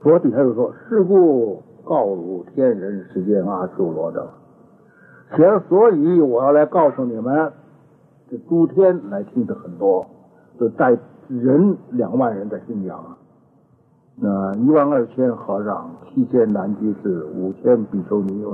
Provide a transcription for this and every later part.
佛底下就说：“是故告汝天人世间阿修罗者。”所以我要来告诉你们，这诸天来听的很多，就带人2万人的信仰啊。12000和尚，7000男居士，5000比丘尼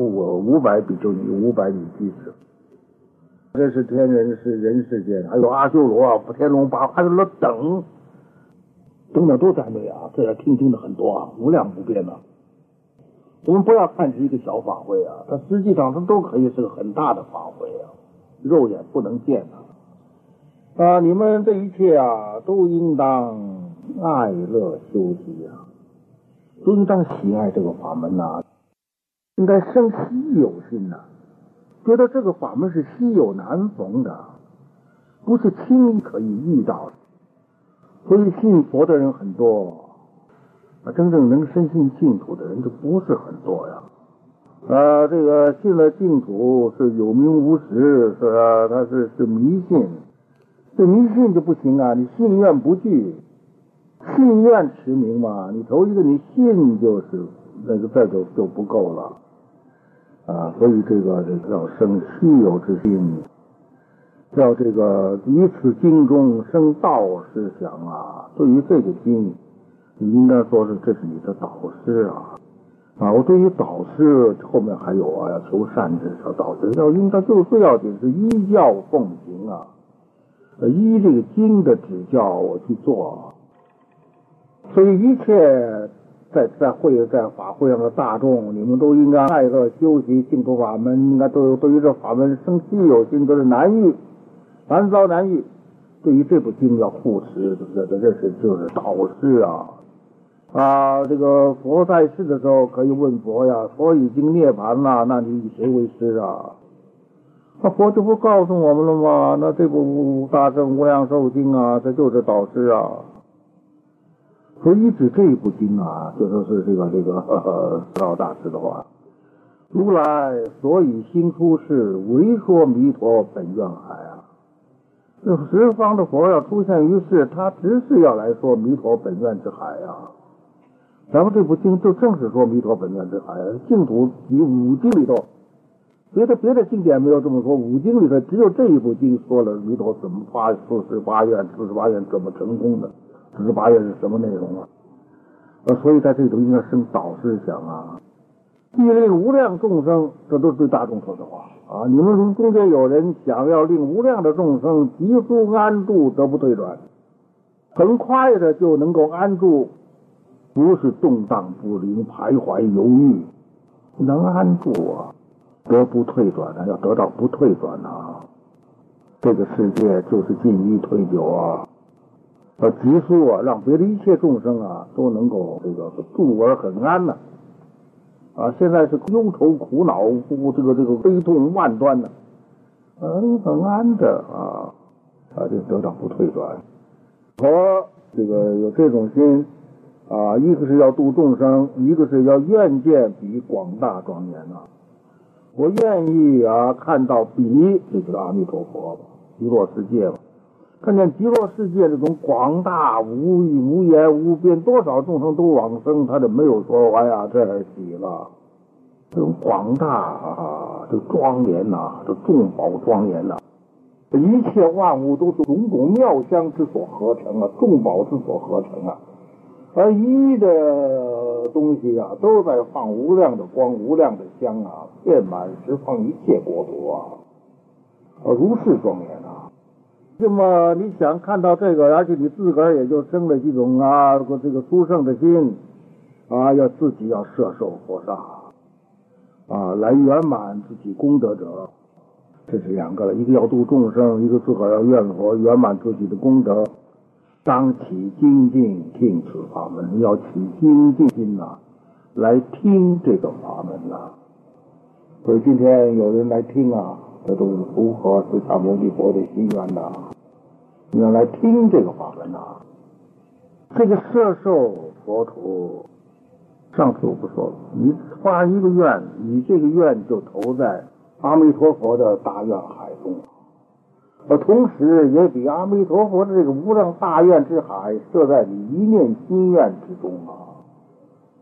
，500比丘尼，500女居士。这是天人世间，还有阿修罗、天龙八阿修罗等都在内啊，这要听的很多啊，无量无边啊。我们不要看是一个小法会啊，它实际上它都可以是个很大的法会啊，肉眼不能见啊。你们这一切啊，都应当爱乐修习啊，都应当喜爱这个法门呐，应该生稀有心呐，觉得这个法门是稀有难逢的，不是轻易可以遇到的。所以信佛的人很多。真正能深信净土的人就不是很多呀。这个信了净土是有名无实，他是迷信。这迷信就不行啊，你信愿不惧，信愿持名嘛。你头一个你信就是那个这就不够了所以这个要生稀有之心，要这个于此经中生道思想啊。对于这个经，你应该说是这是你的导师我对于导师后面还有要求善知识导师应该最要紧是依教奉行依这个经的指教我去做所以一切在法会上的大众，你们都应该爱乐修习净土法门，应该都对于这法门生稀有心，都是难遭难遇。对于这部经要护持，这是就是导师这个佛在世的时候可以问佛呀，佛已经涅槃了，那你以谁为师那佛就不告诉我们了吗？那这部大乘无量寿经这就是导师所以指这部经就说是这个老大师的话，如来所以兴出世，为说弥陀本愿海这十方的佛要出现于世，他只是要来说弥陀本愿之海咱们这部经就正是说弥陀本愿之海净土以5经里头，别的经典没有这么说，5经里头只有这一部经说了弥陀怎么发48愿怎么成功的，48愿是什么内容所以在这里头应该生导师想欲令无量众生，这都是对大众说的话你们如中间有人想要令无量的众生急速安住，得不退转，很快的就能够安住，不是动荡不灵徘徊犹豫，能安住得不退转要得到不退转这个世界就是进一退九急速让别的一切众生都能够这个住而很安现在是忧愁苦恼这个悲痛万端很安的就得到不退转。和这个有这种心一个是要度众生，一个是要愿见比广大庄严我愿意看到比这就是阿弥陀佛极乐世界看见极乐世界这种广大无语无言无边，多少众生都往生，他就没有说这喜了。这种广大这庄严这众宝庄严一切万物都是种种妙香之所合成众宝之所合成而一的东西都在放无量的光无量的香遍满十方一切国土如是庄严那么你想看到这个，而且你自个儿也就生了这种这个殊胜的心要自己要摄受佛刹来圆满自己功德者，这是2个了，一个要度众生，一个自个儿要愿佛圆满自己的功德。当起精进听此法门，要起精进心来听这个法门所以今天有人来听这都是符合释迦牟尼佛的心愿你要来听这个法门这个摄受佛土，上次我不说了，你发一个愿，你这个愿就投在阿弥陀佛的大愿海中同时也比阿弥陀佛的这个无量大愿之海设在你一念心愿之中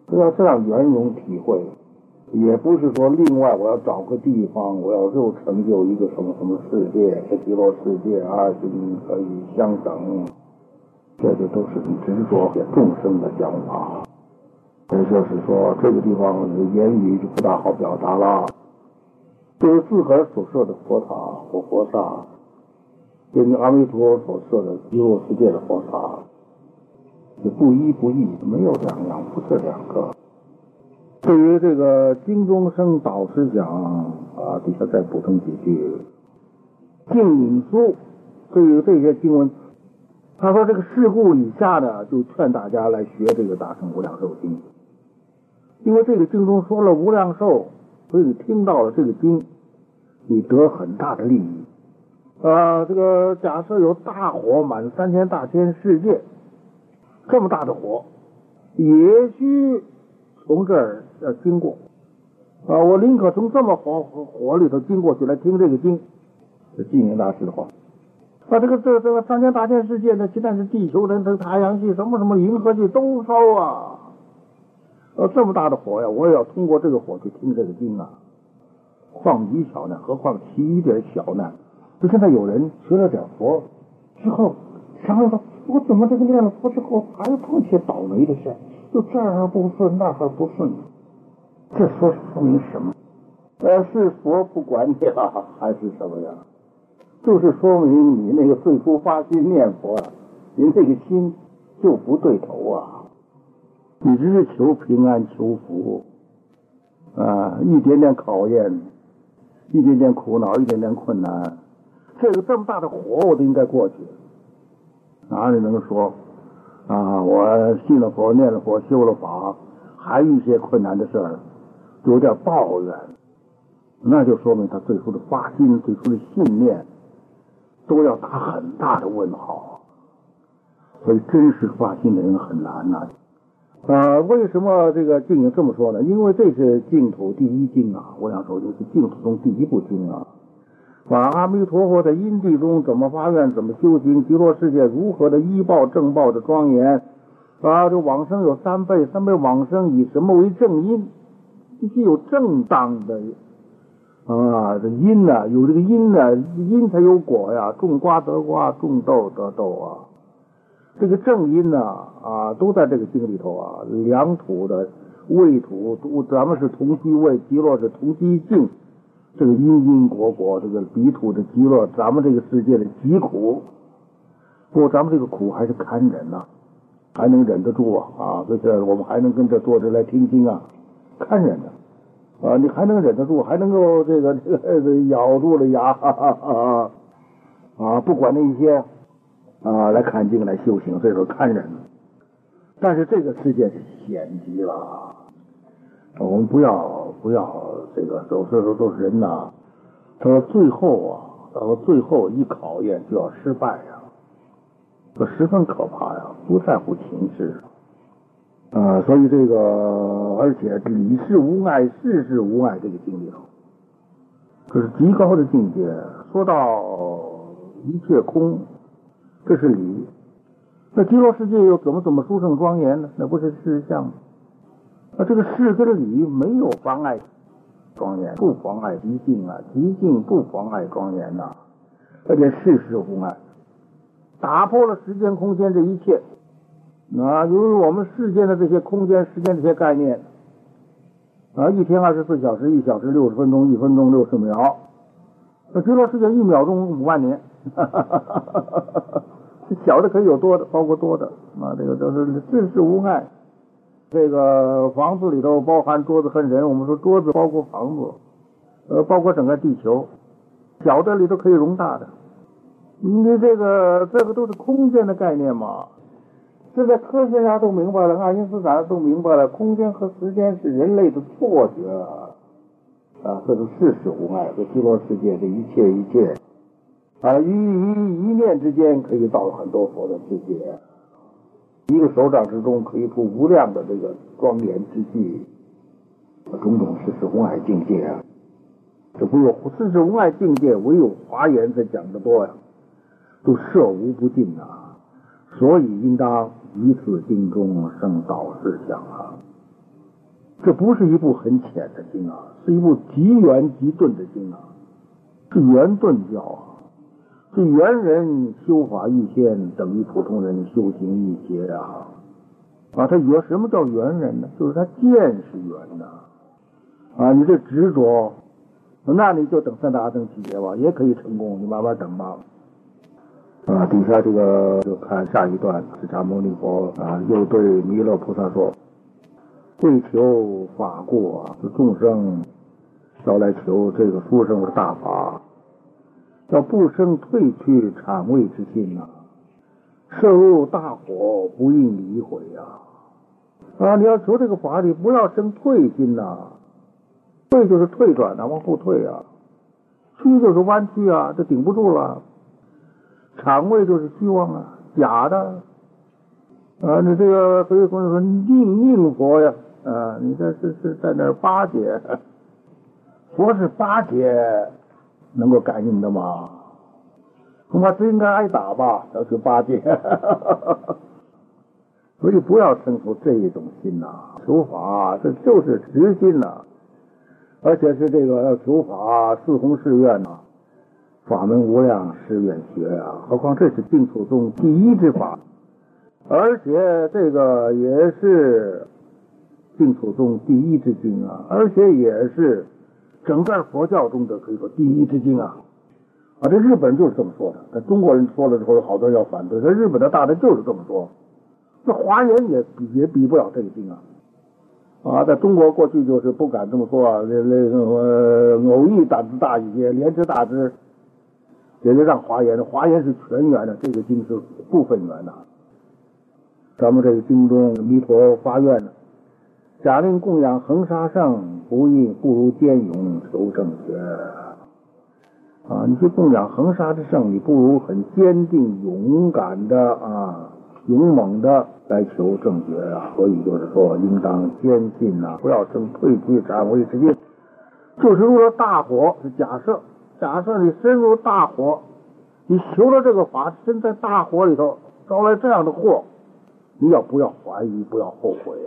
都要这样圆融体会。也不是说另外我要找个地方，我要又成就一个什么什么世界，这极乐世界啊，就可以相等，这就都是执着众生的想法。也就是说，这个地方言语就不大好表达了。就是自个儿所设的佛塔或佛刹，跟阿弥陀所设的极乐世界的佛刹，就不一不异，没有两样，不是两个。对于这个经中生导师讲啊，底下再补充几句。净引书对于这些经文，他说这个事故以下呢，就劝大家来学这个大乘无量寿经，因为这个经中说了无量寿，所以你听到了这个经，你得很大的利益。这个假设有大火满3000大千世界，这么大的火，也需从这儿要经过我宁可从这么火里头经过去来听这个经，是净云大师的话。这个3000大千世界呢，不但是地球人、太阳系、什么银河系都烧啊，这么大的火呀，我也要通过这个火去听这个经啊。况于小难，何况其余点小难？就现在有人学了点佛之后，想想说，我怎么这个念了佛之后还碰些倒霉的事，就这儿不顺那儿不顺，这说明什么？是佛不管你了，还是什么呀？就是说明你那个最初发心念佛你那个心就不对头啊！你只是求平安、求福一点点考验，一点点苦恼，一点点困难，这么大的火我都应该过去。哪里能说我信了佛、念了佛、修了法，还有一些困难的事儿，有点抱怨，那就说明他最初的发心、最初的信念都要打很大的问号。所以真实发心的人很难为什么这个净这么说呢？因为这是净土第一经无量寿经是净土中第一部经把阿弥陀佛在因地中怎么发愿、怎么修行，极乐世界如何的依报正报的庄严这往生有3辈，3辈往生以什么为正因？必须有正当的这因有这个因因才有果呀，种瓜得瓜，种豆得豆这个正因都在这个经里头良土的味土，咱们是同西味，极乐是同西境。这个因果，这个彼土的极乐，咱们这个世界的极苦，不过咱们这个苦还是堪忍还能忍得住所以我们还能跟着坐着来听经堪忍的你还能忍得住，还能够这个咬住了牙不管那些来看经来修行，所以说堪忍。但是这个世界是险极了我们不要这个有时候都是人到最后一考验就要失败这十分可怕不在乎情势所以这个而且理事无碍，事事无碍，这个经里头这是极高的境界。说到一切空，这是理，那极乐世界又怎么殊胜庄严呢？那不是事相吗？这个事跟理没有妨碍庄严，不妨碍极境极境不妨碍庄严而且事事无碍，打破了时间空间这一切由于我们世间的这些空间时间这些概念一天24小时，1小时60分钟，1分钟60秒，极乐世界1秒钟5万年小的可以有多的，包括多的这个都是事事无碍。这个房子里头包含桌子和人，我们说桌子包括房子包括整个地球，小的里头可以容大的，你这个都是空间的概念嘛。现在科学家都明白了，爱因斯坦都明白了，空间和时间是人类的错觉这是事事无碍。这极乐世界的一切一念之间可以到很多佛的世界，一个手掌之中可以出无量的这个庄严之际，种种事事无碍境界这不是事事无碍境界，唯有华严才讲得多都摄无不尽所以应当以此经中生导师想这不是一部很浅的经啊，是一部极圆极顿的经啊，是圆顿教啊，是圆人修法预先等于普通人修行一劫啊。他圆什么叫圆人呢？就是他见是圆的你这执着，那你就等三大阿僧祇劫吧，也可以成功，你慢慢等吧。底下这个就看下一段，释迦牟尼佛又对弥勒菩萨说：为求法过这众生要来求这个殊胜的大法，要不生退去谄畏之心涉入大火不应离悔你要求这个法理，不要生退心退就是退转往后退曲就是弯曲这顶不住了。谄畏就是虚妄假的你这个所以说宁佛呀你这是在那儿巴结，佛是巴结能够感应的吗？恐怕真应该挨打吧，要去巴结所以不要生出这一种心求法这就是实心而且是这个要求法四弘誓愿法门无量誓愿学何况这是净土宗第一之法，而且这个也是净土宗第一之经而且也是整个佛教中的可以说第一之经这日本人就是这么说的，但中国人说了之后有好多人要反对，这日本的大人就是这么说。这华严也比不了这个经在中国过去就是不敢这么说偶一胆子大一些，莲池大师也就让华严是全圆的，这个经是部分圆咱们这个经中弥陀发愿假令供养恒沙圣，不如坚勇求正觉你去供养恒沙之圣，你不如很坚定勇敢的勇猛的来求正觉所以就是说应当坚信不要生退去谄畏之心。就是入了大火，是假设你深入大火，你求了这个法，身在大火里头招来这样的祸，你不要怀疑，不要后悔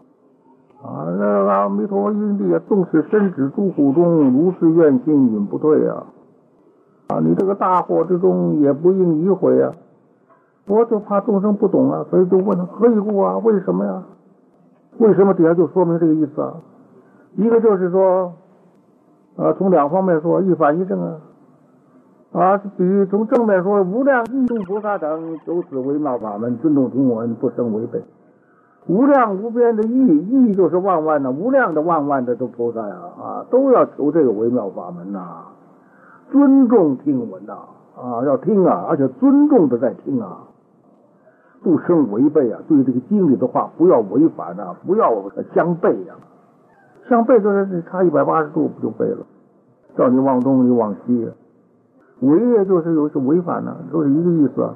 阿弥陀因地纵使身止诸苦中，如是愿心永不退你这个大火之中也不应疑悔我就怕众生不懂所以就问何以故为什么呀？为什么底下就说明这个意思一个就是说从两方面说，一反一正比喻从正面说，无量义众菩萨等求此微妙法门，尊重听闻，不生违背。无量无边的义就是万万无量的万万的这菩萨都要求这个微妙法门尊重听闻要听而且尊重的在听不生违背对这个经里的话不要违反不要相悖相悖就是差180度不就背了，叫你往东你往西违也就是有是违反都是一个意思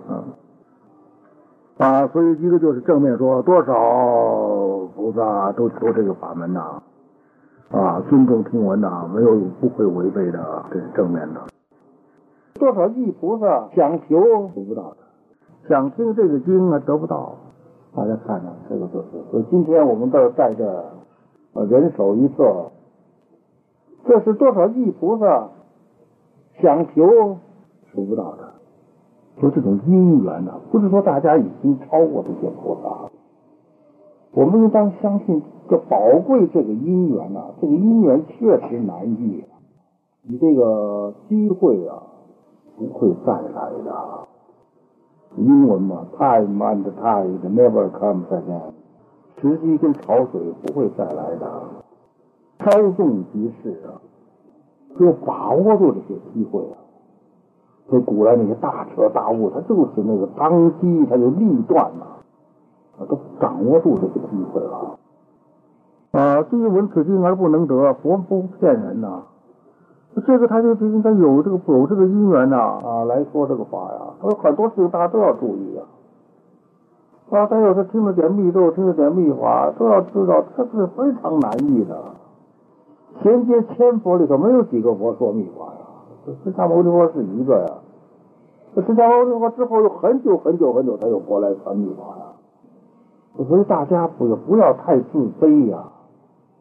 所以一个就是正面说多少菩萨都求这个法门尊重听闻没有不会违背的，这是正面的。多少亿菩萨想求得不到的，想听这个经得不到。大家看这个就是，所以今天我们这带着人手一册，这是多少亿菩萨想求求不到的。说这种因缘不是说大家已经超过这些菩萨，我们应当相信这宝贵这个因缘这个因缘确实难遇你这个机会不会再来的。英文嘛 ，time and tide never comes again， 时机跟潮水不会再来的，稍纵即逝就把握住这些机会所以古来那些大彻大悟，他就是那个当机他就立断都掌握住这个机会了第一闻此经而不能得，佛不骗人这个他就应该有这个因缘来说这个法很多事情大家都要注意他有时听了点密咒，听了点密法，都要知道这是非常难遇的。前阶千佛里头没有几个佛说密法释迦牟尼佛是一个释迦牟尼佛之后有很久才有佛来传密法所以大家不要太自卑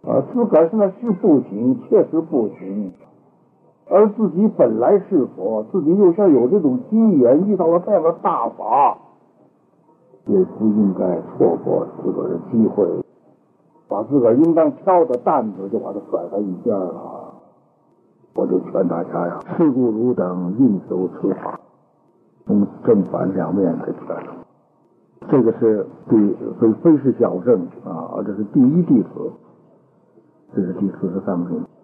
自个儿现在是不行，确实不行。而自己本来是佛，自己又像有这种机缘遇到了这样的大法，也不应该错过自个儿的机会，把自个儿应当挑的担子就把它甩在一边了。我就劝大家呀，事故汝等应修此法，从正反两面来劝。这个是非是小圣啊，这是第一弟子，这是第43品。